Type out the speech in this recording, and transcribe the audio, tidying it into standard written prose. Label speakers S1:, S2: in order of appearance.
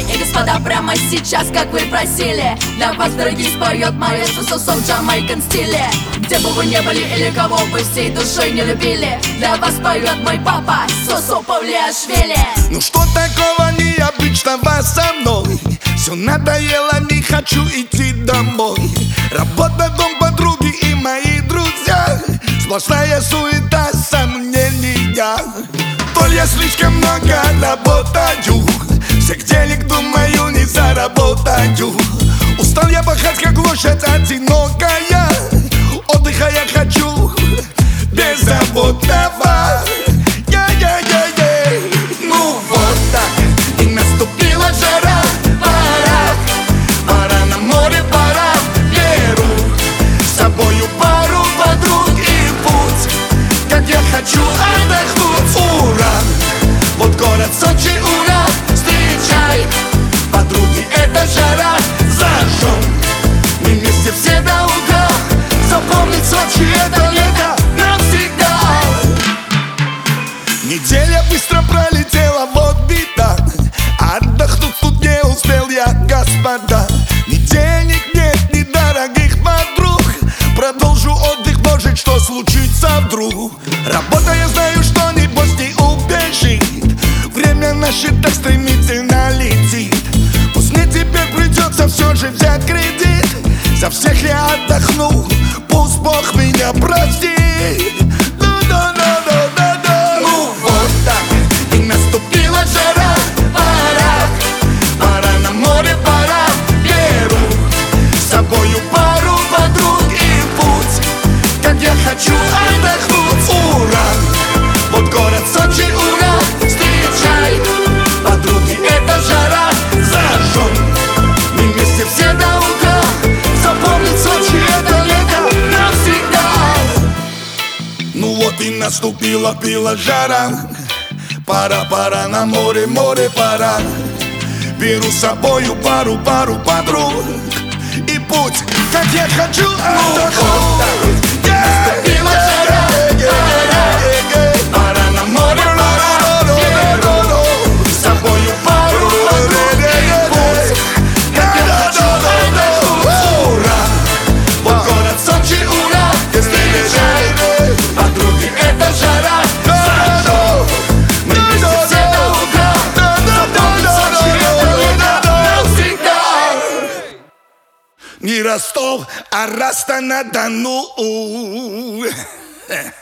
S1: И господа, прямо сейчас, как вы просили, для вас, дорогие, споет маэстро Сосо в джамайкан стиле. Где бы вы ни были или кого вы всей душой не любили, для вас поет мой папа Сосо Павлиашвили.
S2: Ну что такого необычного со мной? Все надоело, не хочу идти домой. Работа, дом, подруги и мои друзья. Сплошная суета, сомнения. То ли я слишком много работаю, всех денег, думаю, не заработаю. Устал я пахать, как лошадь одинокая. Отдыха я хочу беззаботного. Ну вот так, и наступила жара. Пора на море, пора. Беру с собою пару подруг и путь, как я хочу отдохнуть. Ура! Вот город Сочи, ура! Встречай, подруги, это жара. Зажжем мы вместе все до утра. Запомнить Сочи это лето навсегда. Неделя быстро пролетела, вот беда. Отдохнуть тут не успел я, господа. Ни денег нет, ни дорогих подруг. Продолжу отдых, может, что случится вдруг. Работа, я знаю, что небось не убежит. Время наше так стремительно летит. Пусть мне теперь придется все же взять кредит. За всех я отдохну, пусть Бог меня простит. Ну вот так, и наступила жара. Пора на море, пора. Беру с собою пару подруг и путь, как я хочу отдохнуть. Ура! Вот город Сочи, ура! Встречай, подруги, это жара. Зажжем мы вместе все до утра. Запомнить Сочи это лето навсегда. Ну вот и наступила жара. Пора на море, пора. Беру с собою пару подруг и путь, как я хочу отдохнуть. Наступила жара. Пора на море, пора. Беру с собою пару подруг и путь, как я хочу отдохнуть. Ура! Вот город Сочи, ура! Встречай, подруги, это жара. Зажжем мы вместе все до утра. Запомнить Сочи это лето навсегда. Не Ростов, а Ростов-на-Дону.